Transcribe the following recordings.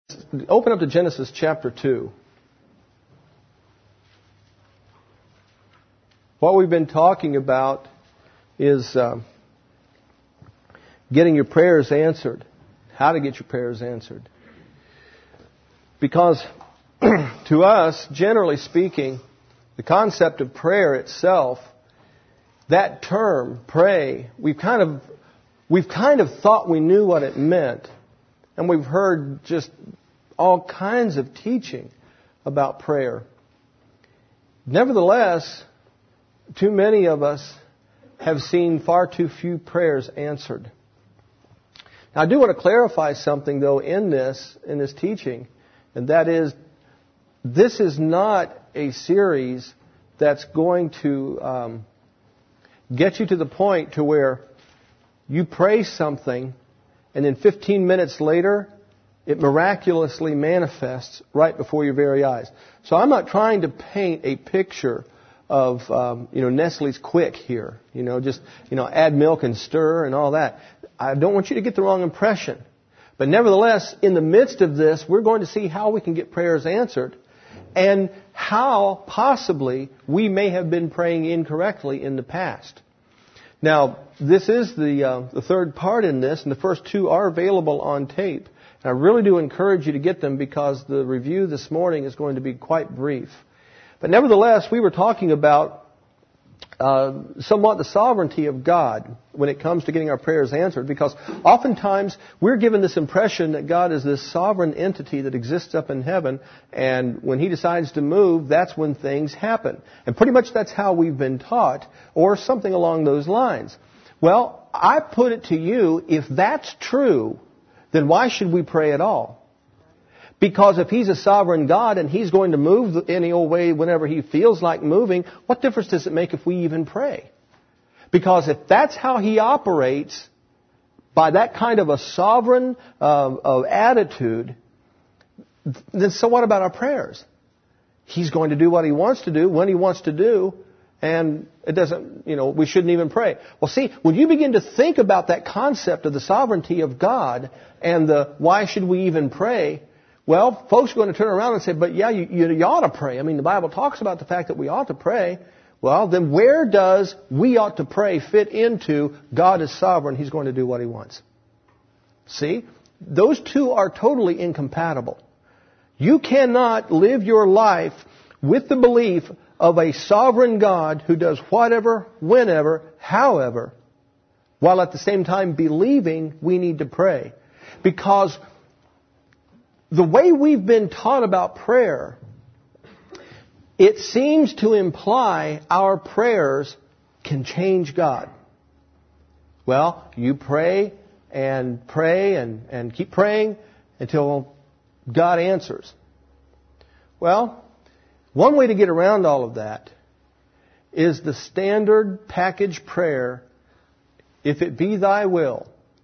Open up to Genesis chapter 2. What we've been talking about is getting your prayers answered. How to get your prayers answered. Because to us, generally speaking, the concept of prayer itself, that term, pray, we've kind of thought we knew what it meant. And we've heard just all kinds of teaching about prayer. Nevertheless, too many of us have seen far too few prayers answered. Now, I do want to clarify something, though, in this teaching, and that is, this is not a series that's going to get you to the point to where you pray something, and then 15 minutes later, it miraculously manifests right before your very eyes. So I'm not trying to paint a picture of, Nestle's Quick here. Add milk and stir and all that. I don't want you to get the wrong impression. But nevertheless, in the midst of this, we're going to see how we can get prayers answered and how possibly we may have been praying incorrectly in the past. Now, this is the third part in this, and the first two are available on tape. And I really do encourage you to get them because the review this morning is going to be quite brief. But nevertheless, we were talking about somewhat the sovereignty of God when it comes to getting our prayers answered, because oftentimes we're given this impression that God is this sovereign entity that exists up in heaven, and when He decides to move, that's when things happen. And pretty much that's how we've been taught, or something along those lines. Well, I put it to you, if that's true, then why should we pray at all? Because if He's a sovereign God and He's going to move any old way whenever He feels like moving, what difference does it make if we even pray? Because if that's how He operates, by that kind of a sovereign attitude, then so what about our prayers? He's going to do what He wants to do, when He wants to do, and it doesn't, we shouldn't even pray. Well, see, when you begin to think about that concept of the sovereignty of God and the why should we even pray, well, folks are going to turn around and say, but yeah, you ought to pray. I mean, the Bible talks about the fact that we ought to pray. Well, then where does we ought to pray fit into God is sovereign, He's going to do what He wants? See? Those two are totally incompatible. You cannot live your life with the belief of a sovereign God who does whatever, whenever, however, while at the same time believing we need to pray. Because the way we've been taught about prayer, it seems to imply our prayers can change God. Well, you pray and keep praying until God answers. Well, one way to get around all of that is the standard package prayer, if it be thy will.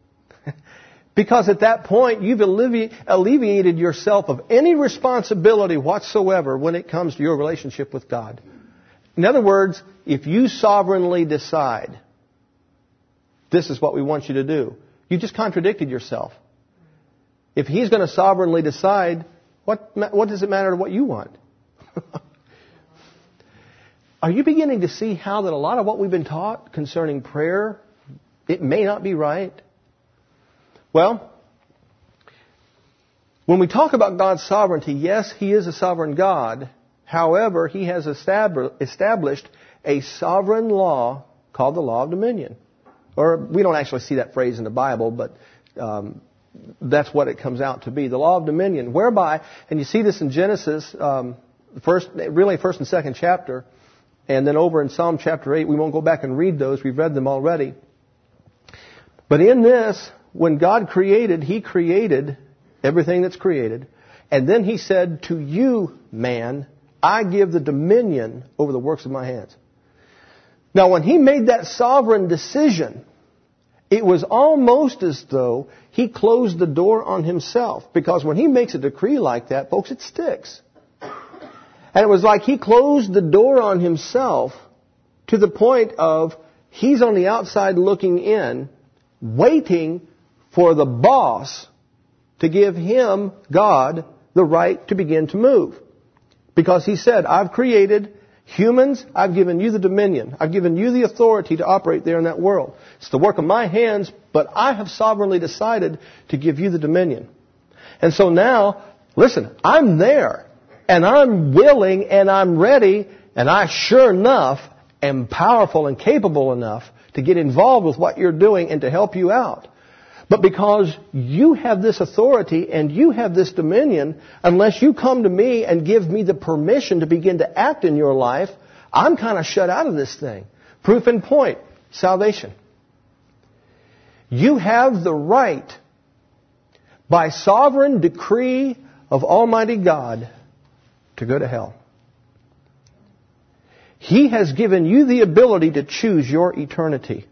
Because at that point, you've alleviated yourself of any responsibility whatsoever when it comes to your relationship with God. In other words, if you sovereignly decide, this is what we want you to do, you just contradicted yourself. If He's going to sovereignly decide, what does it matter to what you want? Are you beginning to see how that a lot of what we've been taught concerning prayer, it may not be right? Well, when we talk about God's sovereignty, yes, He is a sovereign God. However, He has established a sovereign law called the law of dominion. Or we don't actually see that phrase in the Bible, but that's what it comes out to be. The law of dominion, whereby, and you see this in Genesis, first and second chapter, and then over in Psalm chapter 8, we won't go back and read those. We've read them already. But in this, when God created, He created everything that's created. And then He said, to you, man, I give the dominion over the works of my hands. Now, when He made that sovereign decision, it was almost as though He closed the door on Himself. Because when He makes a decree like that, folks, it sticks. And it was like He closed the door on Himself to the point of He's on the outside looking in, waiting for the boss to give him, God, the right to begin to move. Because he said, I've created humans, I've given you the dominion. I've given you the authority to operate there in that world. It's the work of my hands, but I have sovereignly decided to give you the dominion. And so now, listen, I'm there, and I'm willing, and I'm ready, and I sure enough am powerful and capable enough to get involved with what you're doing and to help you out. But because you have this authority and you have this dominion, unless you come to me and give me the permission to begin to act in your life, I'm kind of shut out of this thing. Proof in point, salvation. You have the right, by sovereign decree of Almighty God, to go to hell. He has given you the ability to choose your eternity.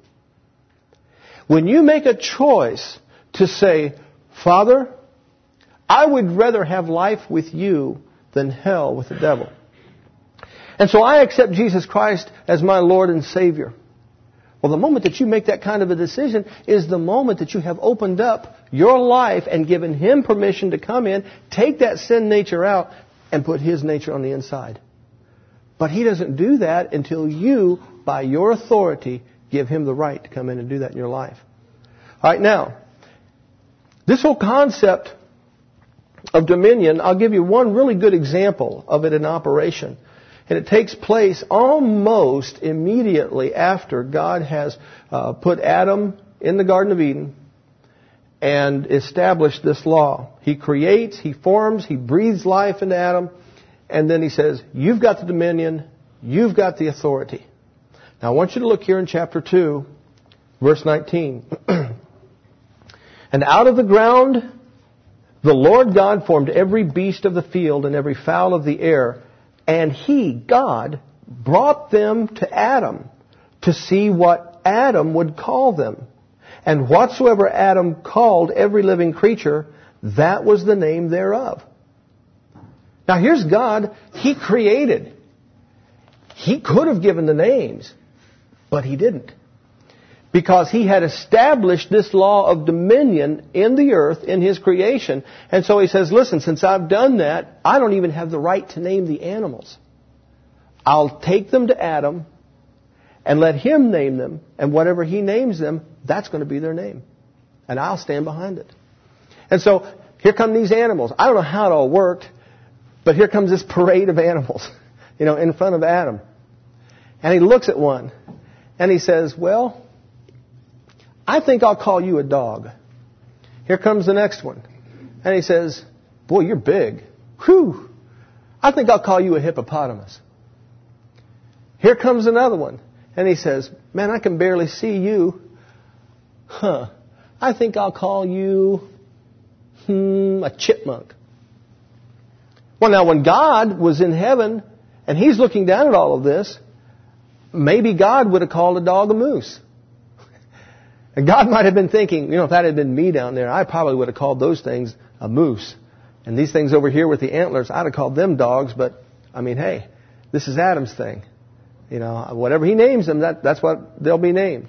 When you make a choice to say, Father, I would rather have life with you than hell with the devil. And so I accept Jesus Christ as my Lord and Savior. Well, the moment that you make that kind of a decision is the moment that you have opened up your life and given Him permission to come in, take that sin nature out, and put His nature on the inside. But He doesn't do that until you, by your authority, give Him the right to come in and do that in your life. All right, now, this whole concept of dominion, I'll give you one really good example of it in operation. And it takes place almost immediately after God has put Adam in the Garden of Eden and established this law. He creates, He forms, He breathes life into Adam, and then He says, you've got the dominion, you've got the authority. Now, I want you to look here in chapter 2, verse 19. And out of the ground the Lord God formed every beast of the field and every fowl of the air, and He, God, brought them to Adam to see what Adam would call them. And whatsoever Adam called every living creature, that was the name thereof. Now here's God. He created. He could have given the names, but He didn't. Because He had established this law of dominion in the earth, in His creation. And so He says, listen, since I've done that, I don't even have the right to name the animals. I'll take them to Adam and let him name them. And whatever he names them, that's going to be their name. And I'll stand behind it. And so here come these animals. I don't know how it all worked, but here comes this parade of animals, in front of Adam. And he looks at one and he says, well, I think I'll call you a dog. Here comes the next one. And he says, boy, you're big. Whew. I think I'll call you a hippopotamus. Here comes another one. And he says, man, I can barely see you. I think I'll call you a chipmunk. Well, now, when God was in heaven and He's looking down at all of this, maybe God would have called a dog a moose. And God might have been thinking, if that had been me down there, I probably would have called those things a moose. And these things over here with the antlers, I'd have called them dogs. But, hey, this is Adam's thing. Whatever he names them, that's what they'll be named.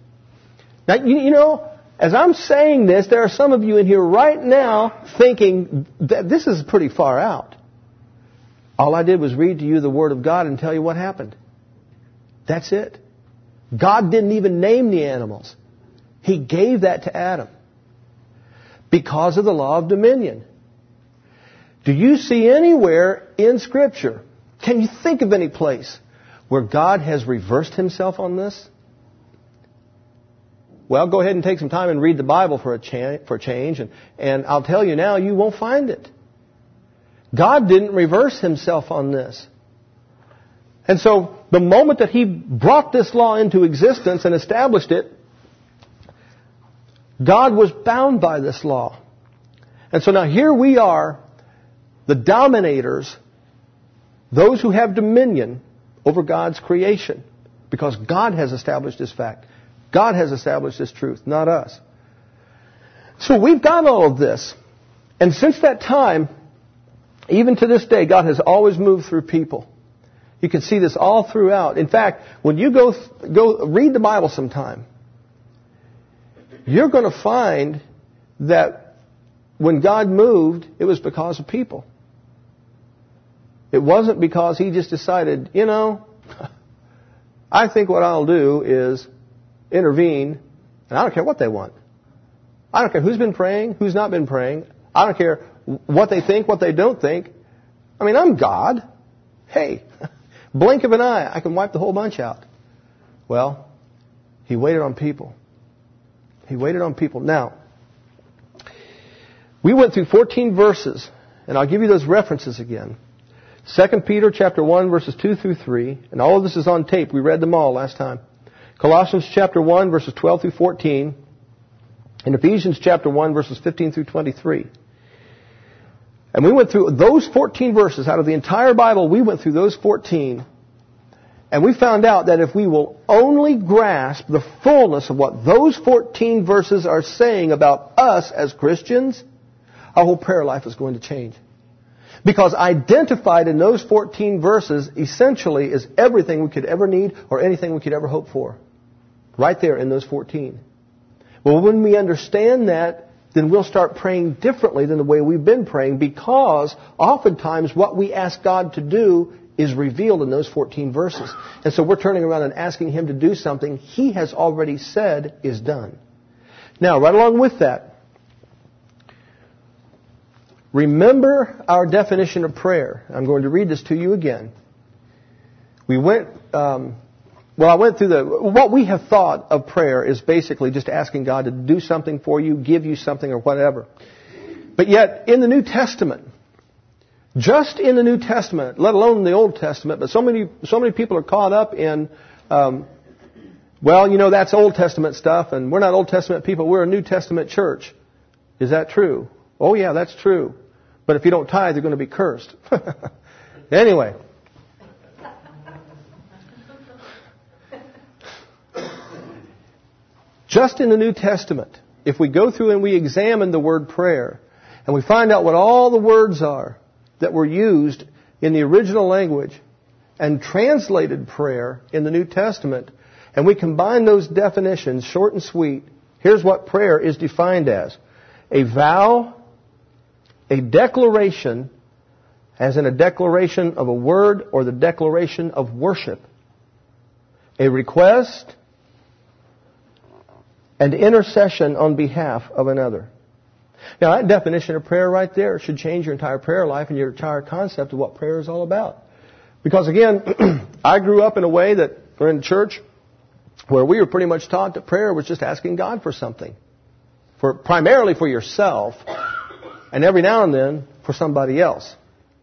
Now, as I'm saying this, there are some of you in here right now thinking that this is pretty far out. All I did was read to you the Word of God and tell you what happened. That's it. God didn't even name the animals. He gave that to Adam because of the law of dominion. Do you see anywhere in Scripture, can you think of any place where God has reversed Himself on this? Well, go ahead and take some time and read the Bible for a change, and I'll tell you now, you won't find it. God didn't reverse Himself on this. And so, the moment that He brought this law into existence and established it, God was bound by this law. And so now here we are, the dominators, those who have dominion over God's creation. Because God has established this fact. God has established this truth, not us. So we've got all of this. And since that time, even to this day, God has always moved through people. You can see this all throughout. In fact, when you go read the Bible sometime, you're going to find that when God moved, it was because of people. It wasn't because He just decided, I think what I'll do is intervene, and I don't care what they want. I don't care who's been praying, who's not been praying. I don't care what they think, what they don't think. I mean, I'm God. Hey, blink of an eye, I can wipe the whole bunch out. Well, He waited on people. He waited on people. Now, we went through 14 verses, and I'll give you those references again. 2 Peter chapter 1, verses 2 through 3, and all of this is on tape. We read them all last time. Colossians chapter 1, verses 12 through 14, and Ephesians chapter 1, verses 15 through 23. And we went through those 14 verses. Out of the entire Bible, we went through those 14. And we found out that if we will only grasp the fullness of what those 14 verses are saying about us as Christians, our whole prayer life is going to change. Because identified in those 14 verses essentially is everything we could ever need or anything we could ever hope for. Right there in those 14. Well, when we understand that, then we'll start praying differently than the way we've been praying, because oftentimes what we ask God to do is revealed in those 14 verses. And so we're turning around and asking Him to do something He has already said is done. Now, right along with that, remember our definition of prayer. I'm going to read this to you again. I went through what we have thought of prayer is basically just asking God to do something for you, give you something or whatever. But yet, in the New Testament, just in the New Testament, let alone the Old Testament, but so many people are caught up in, that's Old Testament stuff, and we're not Old Testament people, we're a New Testament church. Is that true? Oh yeah, that's true. But if you don't tithe, you're going to be cursed. Anyway. Just in the New Testament, if we go through and we examine the word prayer, and we find out what all the words are that were used in the original language and translated prayer in the New Testament, and we combine those definitions, short and sweet, here's what prayer is defined as. A vow, a declaration, as in a declaration of a word or the declaration of worship, a request, and intercession on behalf of another. Now, that definition of prayer right there should change your entire prayer life and your entire concept of what prayer is all about. Because again, I grew up in a way that we're in church where we were pretty much taught that prayer was just asking God for something. Primarily for yourself, and every now and then for somebody else.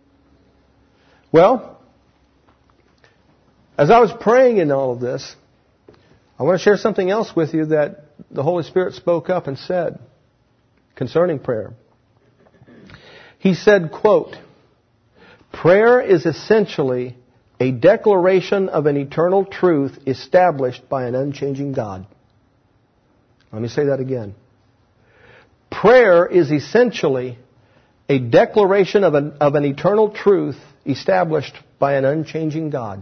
Well, as I was praying in all of this, I want to share something else with you that the Holy Spirit spoke up and said concerning prayer. He said, quote, "Prayer is essentially a declaration of an eternal truth established by an unchanging God." Let me say that again. Prayer is essentially a declaration of an eternal truth established by an unchanging God.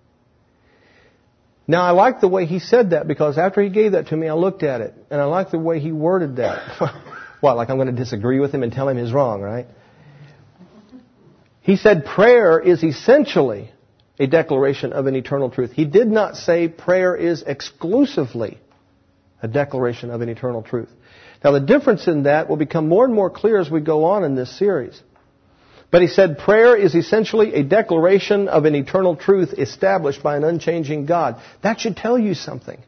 Now, I like the way he said that, because after he gave that to me, I looked at it, and I like the way he worded that. What, like I'm going to disagree with him and tell him he's wrong, right? He said prayer is essentially a declaration of an eternal truth. He did not say prayer is exclusively a declaration of an eternal truth. Now, the difference in that will become more and more clear as we go on in this series. But he said prayer is essentially a declaration of an eternal truth established by an unchanging God. That should tell you something.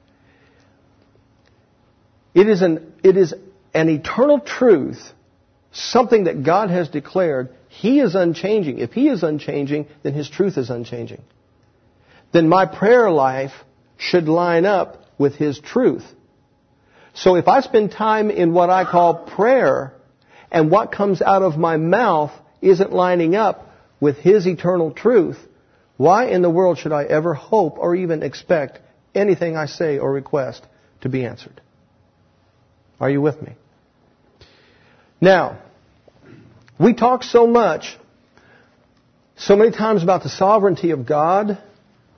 It is an eternal truth, something that God has declared. He is unchanging. If He is unchanging, then His truth is unchanging. Then my prayer life should line up with His truth. So if I spend time in what I call prayer, and what comes out of my mouth isn't lining up with His eternal truth, why in the world should I ever hope or even expect anything I say or request to be answered? Are you with me? Now, we talk so many times about the sovereignty of God,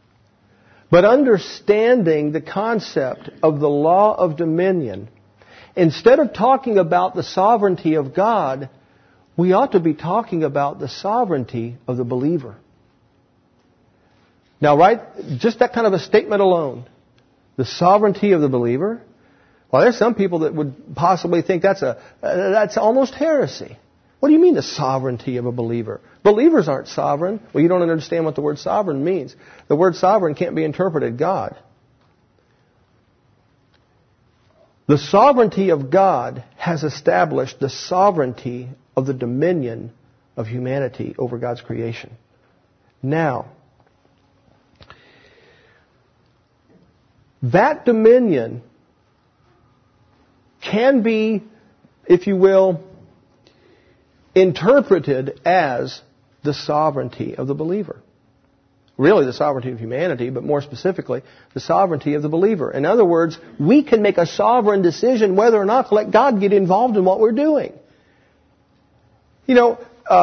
but understanding the concept of the law of dominion Instead of talking about the sovereignty of God, we ought to be talking about the sovereignty of the believer. Now, right, just that kind of a statement alone, the sovereignty of the believer, well, there's some people that would possibly think that's almost heresy. What do you mean the sovereignty of a believer? Believers aren't sovereign. Well, you don't understand what the word sovereign means. The word sovereign can't be interpreted God. The sovereignty of God has established the sovereignty of the dominion of humanity over God's creation. Now, that dominion can be, if you will, interpreted as the sovereignty of the believer. Really the sovereignty of humanity, but more specifically, the sovereignty of the believer. In other words, we can make a sovereign decision whether or not to let God get involved in what we're doing. You know,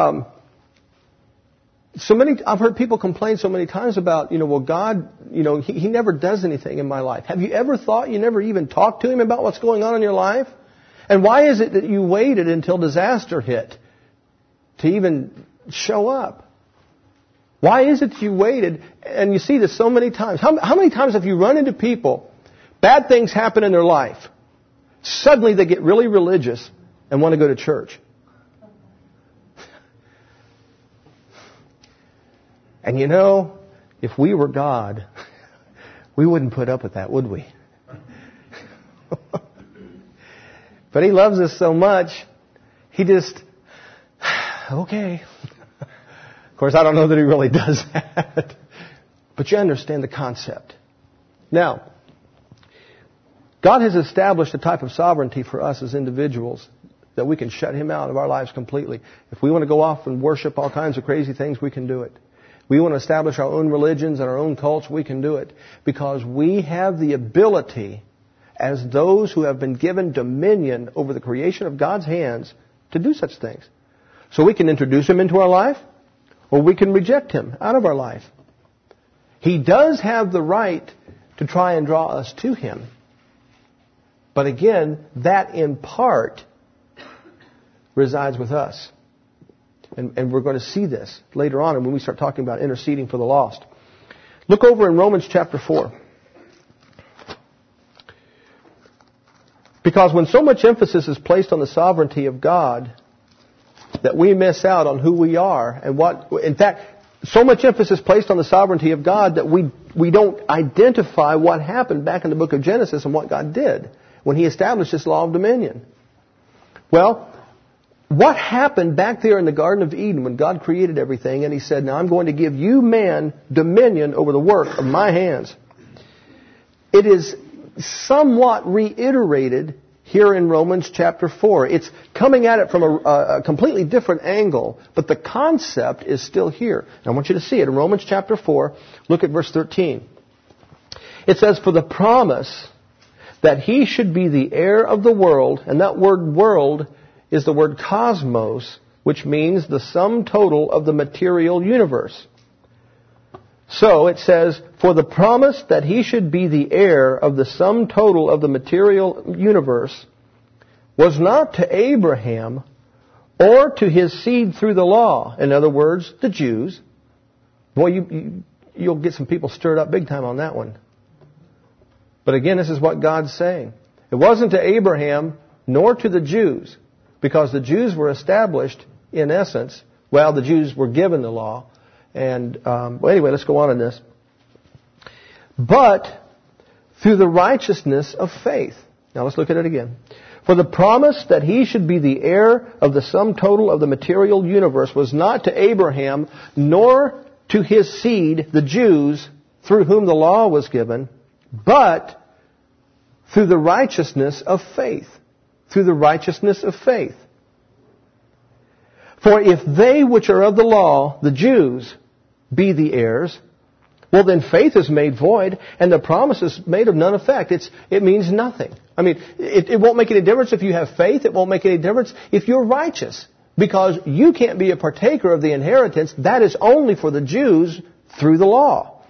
I've heard people complain so many times about, well, God, He never does anything in my life. Have you ever thought you never even talked to Him about what's going on in your life? And why is it that you waited until disaster hit to even show up? Why is it you waited? And you see this so many times. How many times have you run into people, bad things happen in their life, suddenly they get really religious and want to go to church? And if we were God, we wouldn't put up with that, would we? But He loves us so much, He just, okay. Of course, I don't know that He really does that. But you understand the concept. Now, God has established a type of sovereignty for us as individuals that we can shut Him out of our lives completely. If we want to go off and worship all kinds of crazy things, we can do it. We want to establish our own religions and our own cults, we can do it. Because we have the ability, as those who have been given dominion over the creation of God's hands, to do such things. So we can introduce Him into our life, or we can reject Him out of our life. He does have the right to try and draw us to Him. But again, that in part resides with us. And we're going to see this later on when we start talking about interceding for the lost. Look over in Romans chapter 4. Because when so much emphasis is placed on the sovereignty of God, that we miss out on who we are and what, in fact, so much emphasis placed on the sovereignty of God that we don't identify what happened back in the book of Genesis and what God did when He established this law of dominion. Well, what happened back there in the Garden of Eden when God created everything and He said, now I'm going to give you, man, dominion over the work of my hands. It is somewhat reiterated here in Romans chapter 4. It's coming at it from a completely different angle, but the concept is still here. And I want you to see it in Romans chapter 4. Look at verse 13. It says, for the promise that He should be the heir of the world, and that word world is the word cosmos, which means the sum total of the material universe. So it says, for the promise that He should be the heir of the sum total of the material universe was not to Abraham or to his seed through the law. In other words, the Jews. Boy, you'll get some people stirred up big time on that one. But again, this is what God's saying. It wasn't to Abraham nor to the Jews, because the Jews were established, in essence, the Jews were given the law. And anyway, let's go on in this. But through the righteousness of faith. Now let's look at it again. For the promise that he should be the heir of the sum total of the material universe was not to Abraham, nor to his seed, the Jews, through whom the law was given, but through the righteousness of faith. Through the righteousness of faith. For if they which are of the law, the Jews, be the heirs, well then faith is made void, and the promise is made of none effect. It means nothing. I mean, it won't make any difference if you have faith. It won't make any difference if you're righteous. Because you can't be a partaker of the inheritance. That is only for the Jews through the law.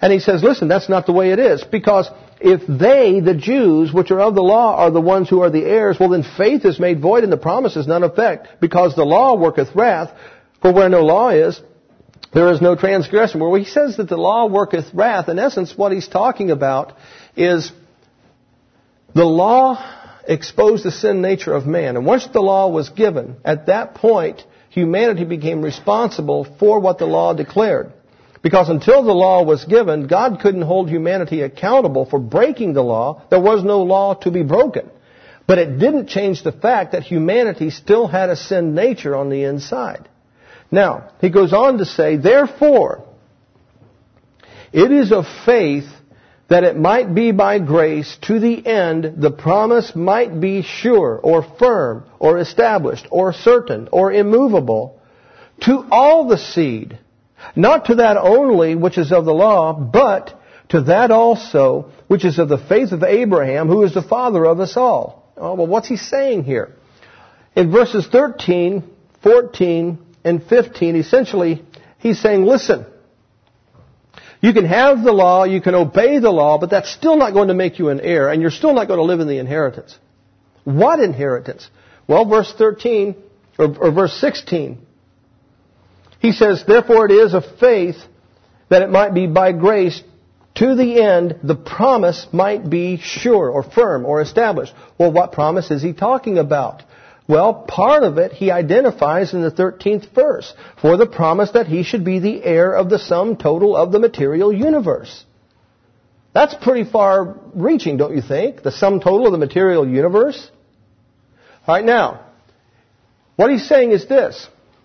And he says, listen, that's not the way it is. Because if they, the Jews, which are of the law, are the ones who are the heirs, well then faith is made void and the promise is none effect. Because the law worketh wrath, for where no law is, there is no transgression. Well, he says that the law worketh wrath. In essence, what he's talking about is the law exposed the sin nature of man. And once the law was given, at that point, humanity became responsible for what the law declared. Because until the law was given, God couldn't hold humanity accountable for breaking the law. There was no law to be broken. But it didn't change the fact that humanity still had a sin nature on the inside. Now, he goes on to say, therefore, it is of faith that it might be by grace to the end the promise might be sure or firm or established or certain or immovable to all the seed. Not to that only which is of the law, but to that also which is of the faith of Abraham, who is the father of us all. Oh, well, what's he saying here? In verses 13, 14, and 15, essentially, he's saying, listen, you can have the law, you can obey the law, but that's still not going to make you an heir, and you're still not going to live in the inheritance. What inheritance? Well, verse 13, or verse 16, he says, therefore it is of faith that it might be by grace to the end the promise might be sure or firm or established. Well, what promise is he talking about? Well, part of it he identifies in the 13th verse, for the promise that he should be the heir of the sum total of the material universe. That's pretty far reaching, don't you think? The sum total of the material universe? All right, now, what he's saying is this.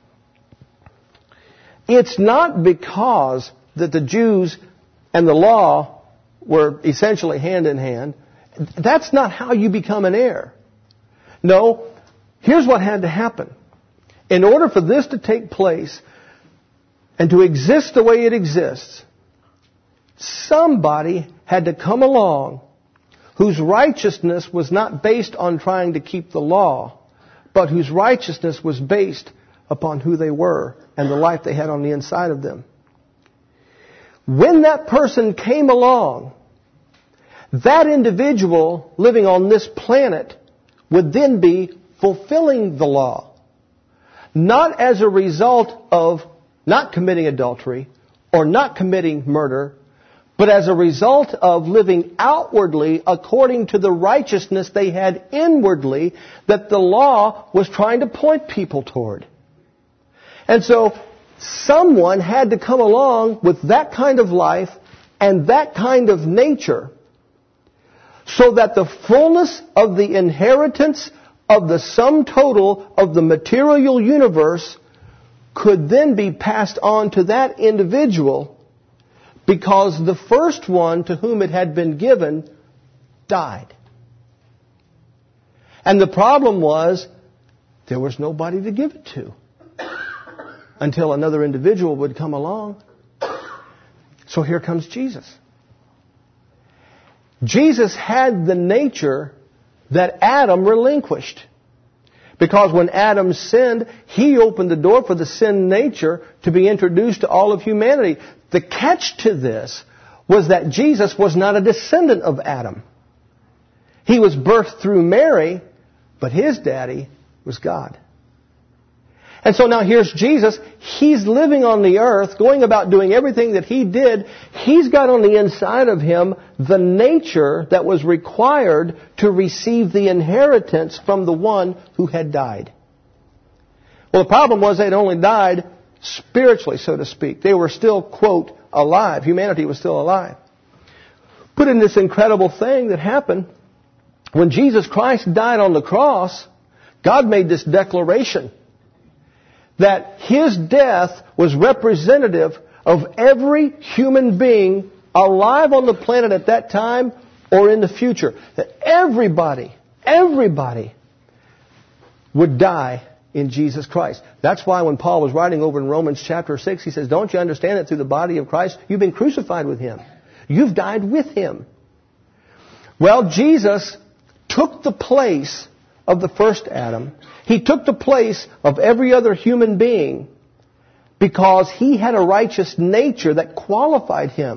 It's not because that the Jews and the law were essentially hand in hand. That's not how you become an heir. No, here's what had to happen. In order for this to take place and to exist the way it exists, somebody had to come along whose righteousness was not based on trying to keep the law, but whose righteousness was based upon who they were and the life they had on the inside of them. When that person came along, that individual living on this planet would then be fulfilling the law. Not as a result of not committing adultery or not committing murder, but as a result of living outwardly according to the righteousness they had inwardly that the law was trying to point people toward. And so someone had to come along with that kind of life and that kind of nature so that the fullness of the inheritance of the sum total of the material universe could then be passed on to that individual because the first one to whom it had been given died. And the problem was there was nobody to give it to until another individual would come along. So here comes Jesus. Jesus had the nature that Adam relinquished. Because when Adam sinned, he opened the door for the sin nature to be introduced to all of humanity. The catch to this was that Jesus was not a descendant of Adam. He was birthed through Mary, but his daddy was God. And so now here's Jesus. He's living on the earth, going about doing everything that he did. He's got on the inside of him the nature that was required to receive the inheritance from the one who had died. Well, the problem was they'd only died spiritually, so to speak. They were still, quote, alive. Humanity was still alive. Put in this incredible thing that happened. When Jesus Christ died on the cross, God made this declaration that his death was representative of every human being alive on the planet at that time or in the future. That everybody would die in Jesus Christ. That's why when Paul was writing over in Romans chapter 6, he says, don't you understand that through the body of Christ, you've been crucified with him. You've died with him. Well, Jesus took the place of the first Adam. He took the place of every other human being because he had a righteous nature that qualified him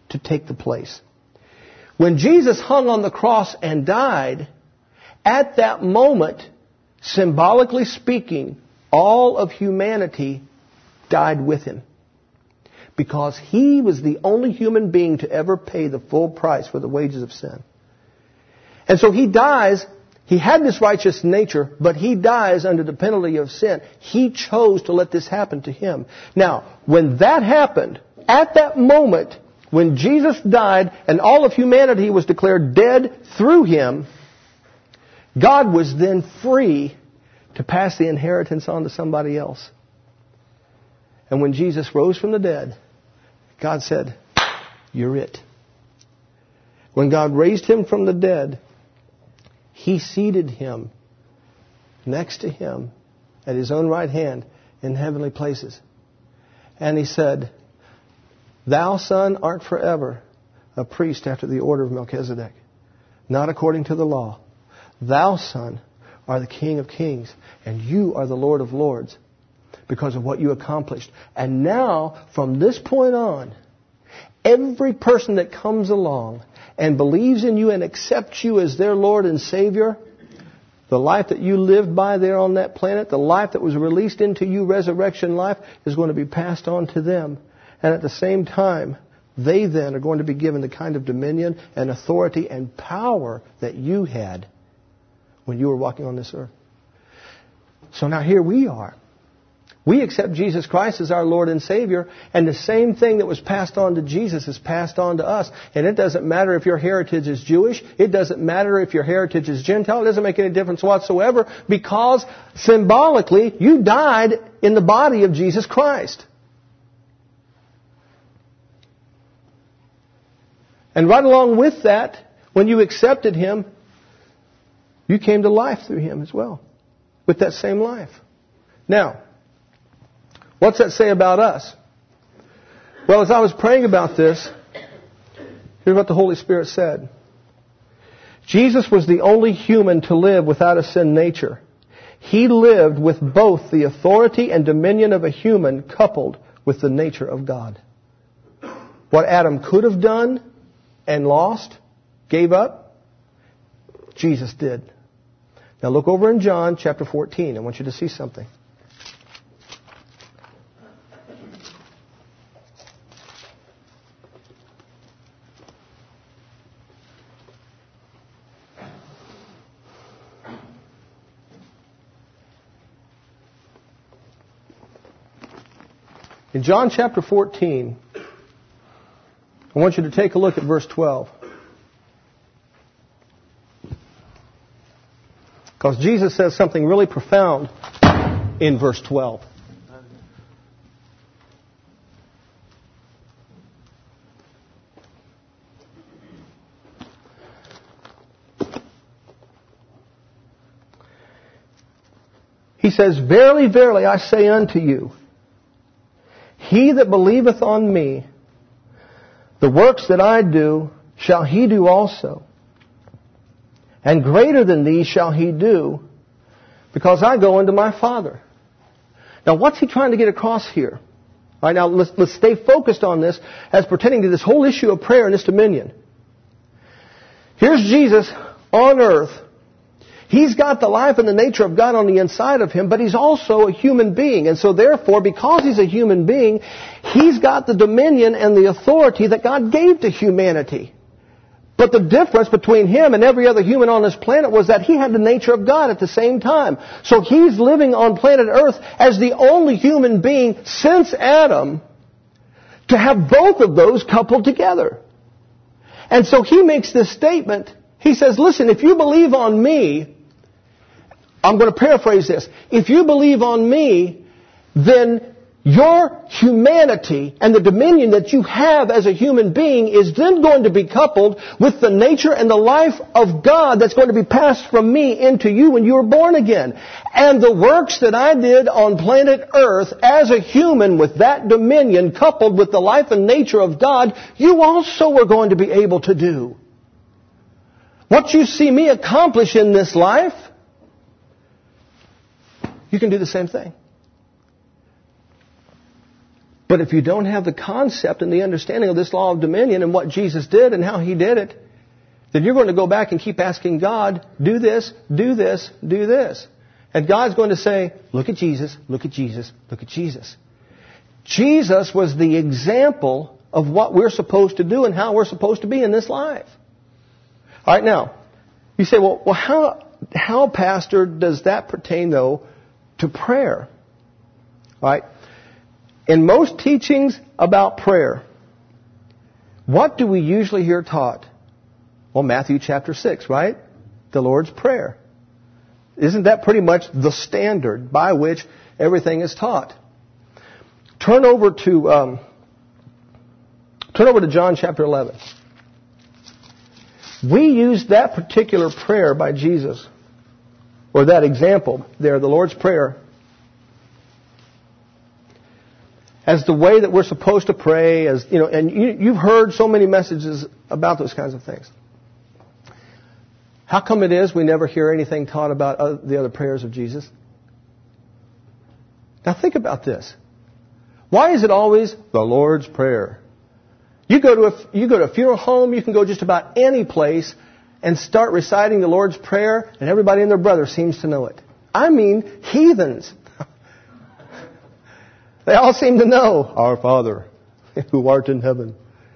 to take the place. When Jesus hung on the cross and died, at that moment, symbolically speaking, all of humanity died with him. Because he was the only human being to ever pay the full price for the wages of sin. And so he dies. He had this righteous nature, but he dies under the penalty of sin. He chose to let this happen to him. Now, when that happened, at that moment, when Jesus died and all of humanity was declared dead through him, God was then free to pass the inheritance on to somebody else. And when Jesus rose from the dead, God said, "You're it." When God raised him from the dead, he seated him next to him at his own right hand in heavenly places. And he said, "Thou, son, art forever a priest after the order of Melchizedek, not according to the law. Thou, son, are the King of kings, and you are the Lord of lords, because of what you accomplished." And now, from this point on, every person that comes along and believes in you and accepts you as their Lord and Savior, the life that you lived by there on that planet, the life that was released into you, resurrection life, is going to be passed on to them. And at the same time, they then are going to be given the kind of dominion and authority and power that you had when you were walking on this earth. So now here we are. We accept Jesus Christ as our Lord and Savior, and the same thing that was passed on to Jesus is passed on to us. And it doesn't matter if your heritage is Jewish. It doesn't matter if your heritage is Gentile. It doesn't make any difference whatsoever, because symbolically you died in the body of Jesus Christ. And right along with that, when you accepted Him, you came to life through Him as well, with that same life. Now, what's that say about us? Well, as I was praying about this, here's what the Holy Spirit said. Jesus was the only human to live without a sin nature. He lived with both the authority and dominion of a human coupled with the nature of God. What Adam could have done and lost, gave up, Jesus did. Now look over in John chapter 14. I want you to see something. In John chapter 14, I want you to take a look at verse 12. Because Jesus says something really profound in verse 12. He says, "Verily, verily, I say unto you, he that believeth on me, the works that I do, shall he do also. And greater than these shall he do, because I go unto my Father." Now, what's he trying to get across here? All right, now let's stay focused on this as pertaining to this whole issue of prayer and this dominion. Here's Jesus on earth. He's got the life and the nature of God on the inside of him, but he's also a human being. And so therefore, because he's a human being, he's got the dominion and the authority that God gave to humanity. But the difference between him and every other human on this planet was that he had the nature of God at the same time. So he's living on planet Earth as the only human being since Adam to have both of those coupled together. And so he makes this statement. He says, listen, if you believe on me, I'm going to paraphrase this. If you believe on me, then your humanity and the dominion that you have as a human being is then going to be coupled with the nature and the life of God that's going to be passed from me into you when you were born again. And the works that I did on planet Earth as a human with that dominion coupled with the life and nature of God, you also are going to be able to do. What you see me accomplish in this life, you can do the same thing. But if you don't have the concept and the understanding of this law of dominion and what Jesus did and how He did it, then you're going to go back and keep asking God, do this, do this, do this. And God's going to say, look at Jesus, look at Jesus, look at Jesus. Jesus was the example of what we're supposed to do and how we're supposed to be in this life. All right, now, you say, well, how, Pastor, does that pertain, though, to prayer? All right. In most teachings about prayer, what do we usually hear taught? Well, Matthew chapter 6, right? The Lord's Prayer. Isn't that pretty much the standard by which everything is taught? Turn over to John chapter 11. We use that particular prayer by Jesus, or that example there, the Lord's Prayer, as the way that we're supposed to pray, as you know, and you've heard so many messages about those kinds of things. How come it is we never hear anything taught about the other prayers of Jesus? Now think about this. Why is it always the Lord's Prayer? You go to a funeral home, you can go just about any place and start reciting the Lord's Prayer, and everybody and their brother seems to know it. I mean, heathens. They all seem to know, Our Father, who art in heaven.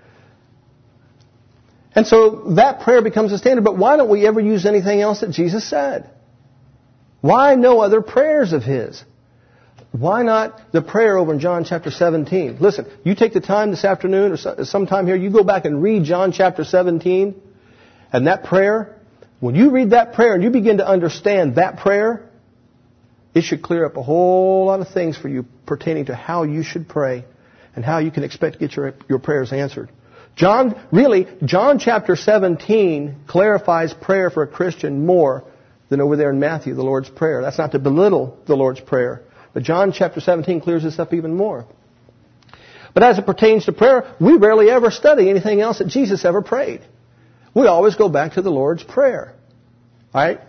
And so that prayer becomes a standard. But why don't we ever use anything else that Jesus said? Why no other prayers of His? Why not the prayer over in John chapter 17? Listen, you take the time this afternoon or sometime here, you go back and read John chapter 17. And that prayer, when you read that prayer and you begin to understand that prayer, it should clear up a whole lot of things for you pertaining to how you should pray and how you can expect to get your prayers answered. John chapter 17 clarifies prayer for a Christian more than over there in Matthew, the Lord's Prayer. That's not to belittle the Lord's Prayer. But John chapter 17 clears this up even more. But as it pertains to prayer, we rarely ever study anything else that Jesus ever prayed. We always go back to the Lord's Prayer. All right?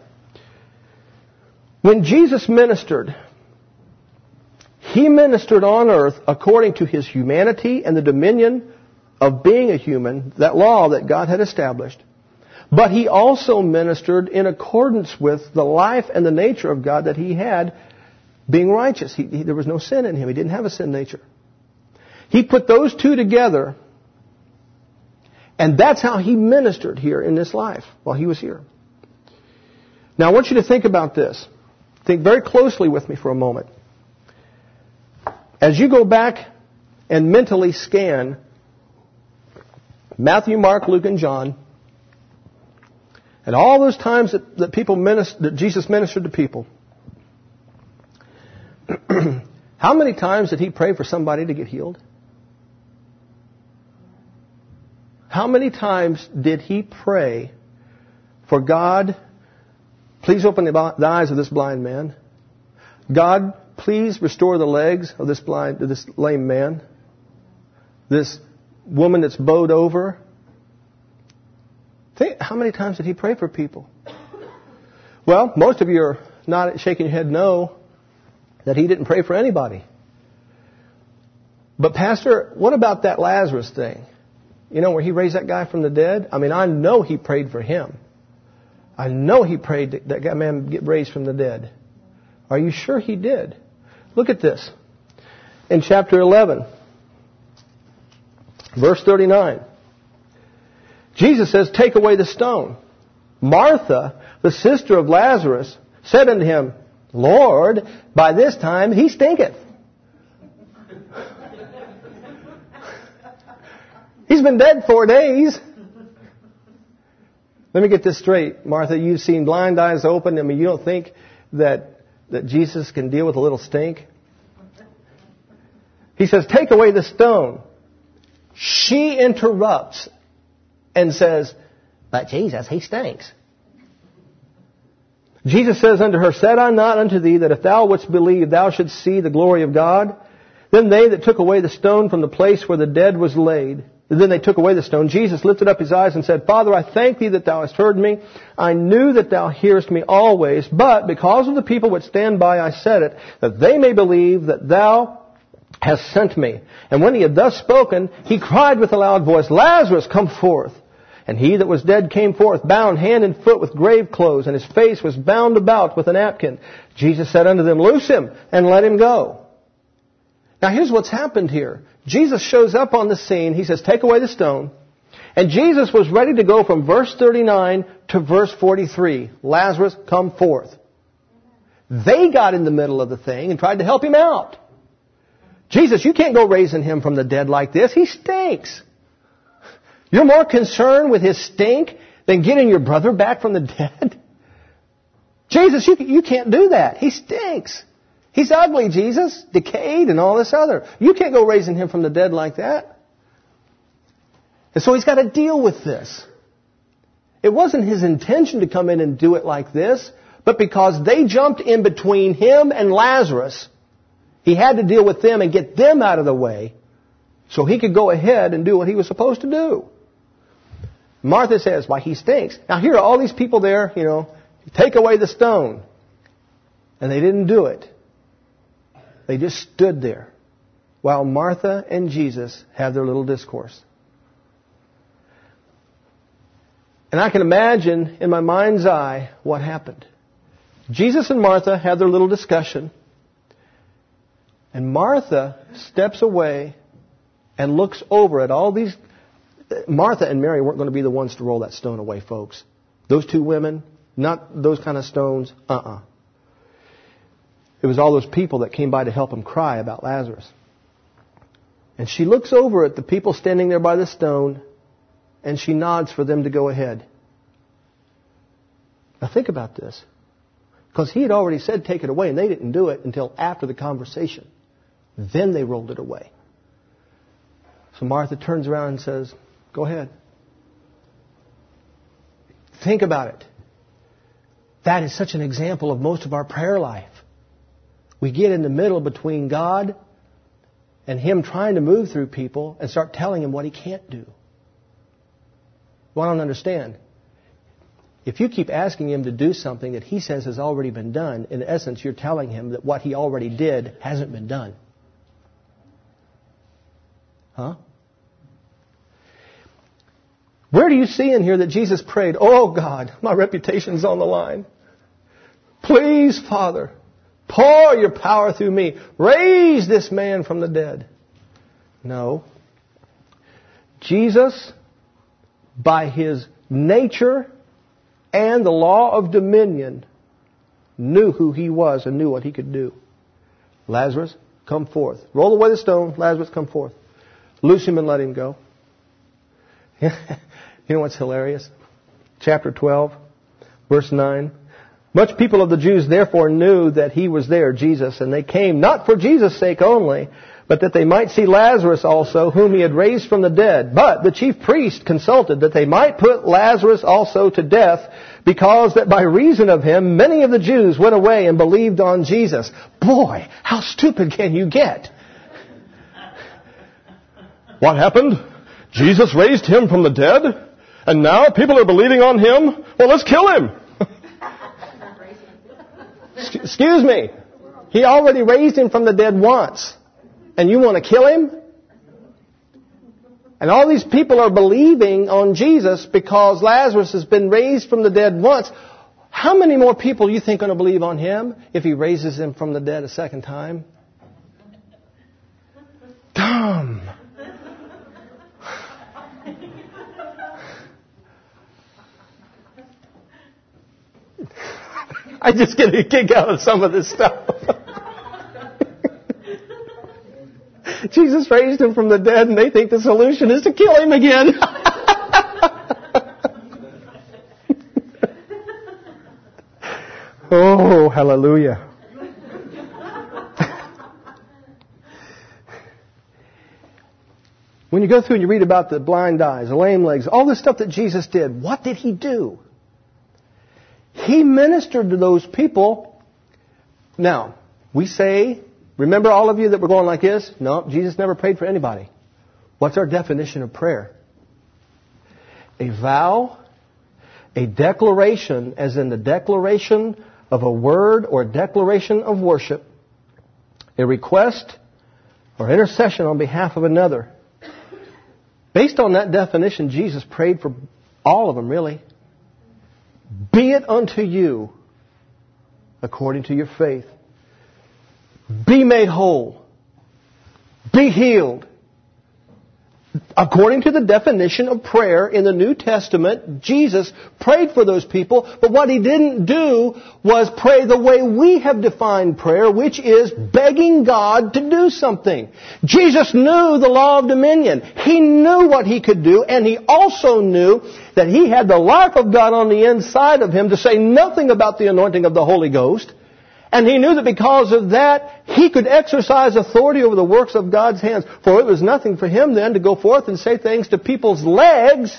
When Jesus ministered, He ministered on earth according to His humanity and the dominion of being a human, that law that God had established. But He also ministered in accordance with the life and the nature of God that He had, being righteous. There was no sin in Him. He didn't have a sin nature. He put those two together, and that's how He ministered here in this life while He was here. Now I want you to think about this. Think very closely with me for a moment. As you go back and mentally scan Matthew, Mark, Luke, and John, and all those times that Jesus ministered to people, how many times did He pray for somebody to get healed? How many times did He pray for God, please open the eyes of this blind man. God, please restore the legs of this lame man. This woman that's bowed over. Think, how many times did He pray for people? Well, most of you are not shaking your head no, that He didn't pray for anybody. But Pastor, what about that Lazarus thing? You know, where He raised that guy from the dead? I mean, I know He prayed for him. I know He prayed that man get raised from the dead. Are you sure He did? Look at this. In chapter 11, verse 39. Jesus says, take away the stone. Martha, the sister of Lazarus, said unto Him, Lord, by this time he stinketh. He's been dead 4 days. Let me get this straight. Martha, you've seen blind eyes open. I mean, you don't think that Jesus can deal with a little stink? He says, take away the stone. She interrupts and says, but Jesus, he stinks. Jesus says unto her, said I not unto thee that if thou wouldst believe, thou shouldst see the glory of God? Then they that took away the stone from the place where the dead was laid, then they took away the stone. Jesus lifted up His eyes and said, Father, I thank Thee that Thou hast heard me. I knew that Thou hearest me always, but because of the people which stand by I said it, that they may believe that Thou has sent me. And when he had thus spoken, he cried with a loud voice, Lazarus, come forth. And he that was dead came forth, bound hand and foot with grave clothes, and his face was bound about with a napkin. Jesus said unto them, Loose him, and let him go. Now here's what's happened here. Jesus shows up on the scene. He says, take away the stone. And Jesus was ready to go from verse 39 to verse 43. Lazarus, come forth. They got in the middle of the thing and tried to help him out. Jesus, you can't go raising him from the dead like this. He stinks. You're more concerned with his stink than getting your brother back from the dead? Jesus, you can't do that. He stinks. He's ugly, Jesus, decayed and all this other. You can't go raising him from the dead like that. And so he's got to deal with this. It wasn't his intention to come in and do it like this, but because they jumped in between him and Lazarus, he had to deal with them and get them out of the way so he could go ahead and do what he was supposed to do. Martha says, why, he stinks. Now here are all these people there, take away the stone. And they didn't do it. They just stood there while Martha and Jesus had their little discourse. And I can imagine in my mind's eye what happened. Jesus and Martha had their little discussion. And Martha steps away and looks over at all these. Martha and Mary weren't going to be the ones to roll that stone away, folks. Those two women, not those kind of stones. It was all those people that came by to help him cry about Lazarus. And she looks over at the people standing there by the stone, and she nods for them to go ahead. Now think about this. Because he had already said take it away, and they didn't do it until after the conversation. Then they rolled it away. So Martha turns around and says, go ahead. Think about it. That is such an example of most of our prayer life. We get in the middle between God and Him trying to move through people and start telling Him what He can't do. Well, I don't understand. If you keep asking Him to do something that He says has already been done, in essence, you're telling Him that what He already did hasn't been done. Huh? Where do you see in here that Jesus prayed, oh God, my reputation's on the line. Please, Father, pour your power through me. Raise this man from the dead. No. Jesus, by His nature and the law of dominion, knew who He was and knew what He could do. Lazarus, come forth. Roll away the stone. Lazarus, come forth. Loose him and let him go. You know what's hilarious? Chapter 12, verse 9. Much people of the Jews therefore knew that He was there, Jesus, and they came not for Jesus' sake only, but that they might see Lazarus also, whom He had raised from the dead. But the chief priest consulted that they might put Lazarus also to death, because that by reason of him many of the Jews went away and believed on Jesus. Boy, how stupid can you get? What happened? Jesus raised him from the dead, and now people are believing on him? Well, let's kill him. Excuse me. He already raised him from the dead once, and you want to kill him? And all these people are believing on Jesus because Lazarus has been raised from the dead once. How many more people do you think are going to believe on him if He raises him from the dead a second time? Dumb. I just get a kick out of some of this stuff. Jesus raised him from the dead, and they think the solution is to kill him again. Oh, hallelujah. When you go through and you read about the blind eyes, the lame legs, all the stuff that Jesus did, what did He do? He ministered to those people. Now, we say, remember all of you that were going like this? No, Jesus never prayed for anybody. What's our definition of prayer? A vow, a declaration, as in the declaration of a word or a declaration of worship, a request, or intercession on behalf of another. Based on that definition, Jesus prayed for all of them, really. Be it unto you according to your faith. Be made whole. Be healed. According to the definition of prayer in the New Testament, Jesus prayed for those people, but what He didn't do was pray the way we have defined prayer, which is begging God to do something. Jesus knew the law of dominion. He knew what He could do, and He also knew that He had the life of God on the inside of Him, to say nothing about the anointing of the Holy Ghost. And He knew that because of that, He could exercise authority over the works of God's hands. For it was nothing for Him then to go forth and say things to people's legs.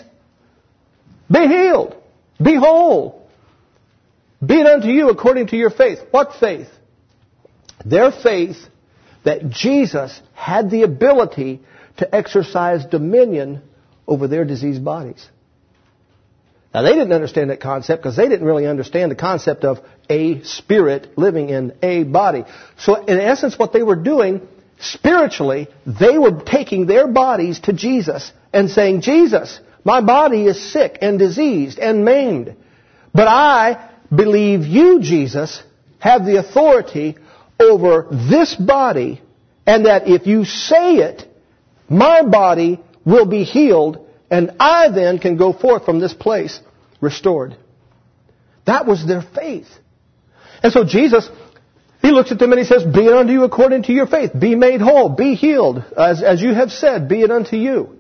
Be healed. Be whole. Be it unto you according to your faith. What faith? Their faith that Jesus had the ability to exercise dominion over their diseased bodies. Now, they didn't understand that concept because they didn't really understand the concept of a spirit living in a body. So, in essence, what they were doing spiritually, they were taking their bodies to Jesus and saying, Jesus, my body is sick and diseased and maimed. But I believe you, Jesus, have the authority over this body, and that if you say it, my body will be healed, and I then can go forth from this place restored. That was their faith. And so Jesus, He looks at them and He says, be it unto you according to your faith. Be made whole. Be healed. As you have said, be it unto you.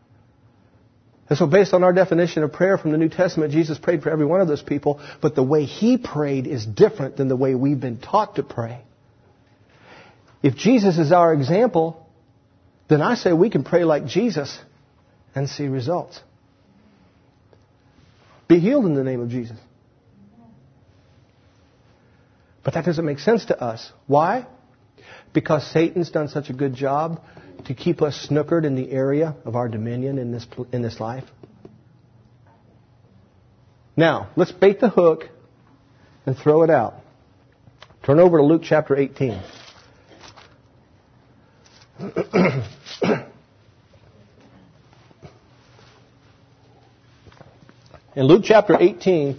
And so based on our definition of prayer from the New Testament, Jesus prayed for every one of those people. But the way He prayed is different than the way we've been taught to pray. If Jesus is our example, then I say we can pray like Jesus and see results. Be healed in the name of Jesus. But that doesn't make sense to us. Why? Because Satan's done such a good job to keep us snookered in the area of our dominion in this life. Now, let's bait the hook and throw it out. Turn over to Luke chapter 18. In Luke chapter 18,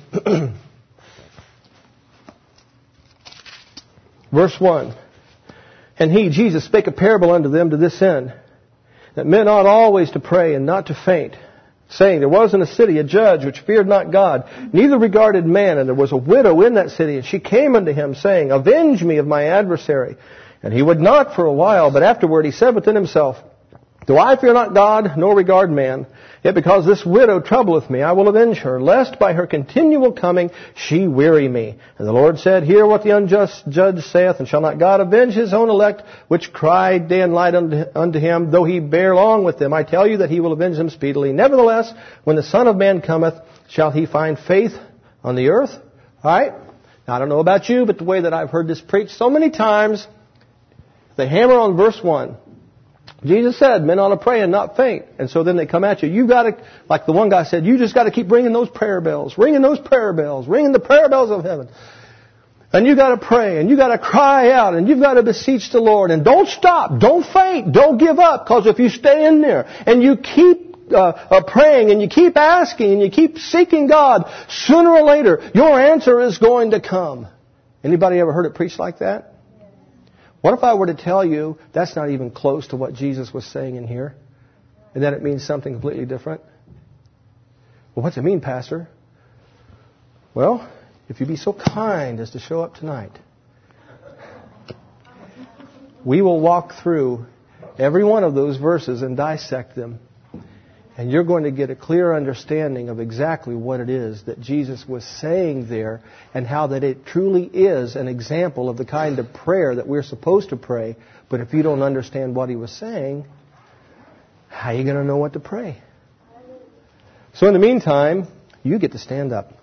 verse 1, and He, Jesus, spake a parable unto them to this end, that men ought always to pray and not to faint, saying, there was in a city a judge which feared not God, neither regarded man, and there was a widow in that city, and she came unto him, saying, avenge me of my adversary. And he would not for a while, but afterward he said within himself, though I fear not God, nor regard man, yet because this widow troubleth me, I will avenge her, lest by her continual coming she weary me. And the Lord said, hear what the unjust judge saith, and shall not God avenge His own elect, which cry day and night unto Him, though He bear long with them? I tell you that He will avenge them speedily. Nevertheless, when the Son of Man cometh, shall He find faith on the earth? All right? Now, I don't know about you, but the way that I've heard this preached so many times, they hammer on verse 1. Jesus said, men ought to pray and not faint. And so then they come at you. You've got to, like the one guy said, you just got to keep ringing those prayer bells, ringing the prayer bells of heaven. And you got to pray, and you got to cry out, and you've got to beseech the Lord. And don't stop, don't faint, don't give up, because if you stay in there and you keep praying and you keep asking and you keep seeking God, sooner or later your answer is going to come. Anybody ever heard it preached like that? What if I were to tell you that's not even close to what Jesus was saying in here, and that it means something completely different? Well, what's it mean, Pastor? Well, if you'd be so kind as to show up tonight, we will walk through every one of those verses and dissect them. And you're going to get a clear understanding of exactly what it is that Jesus was saying there, and how that it truly is an example of the kind of prayer that we're supposed to pray. But if you don't understand what He was saying, how are you going to know what to pray? So in the meantime, you get to stand up.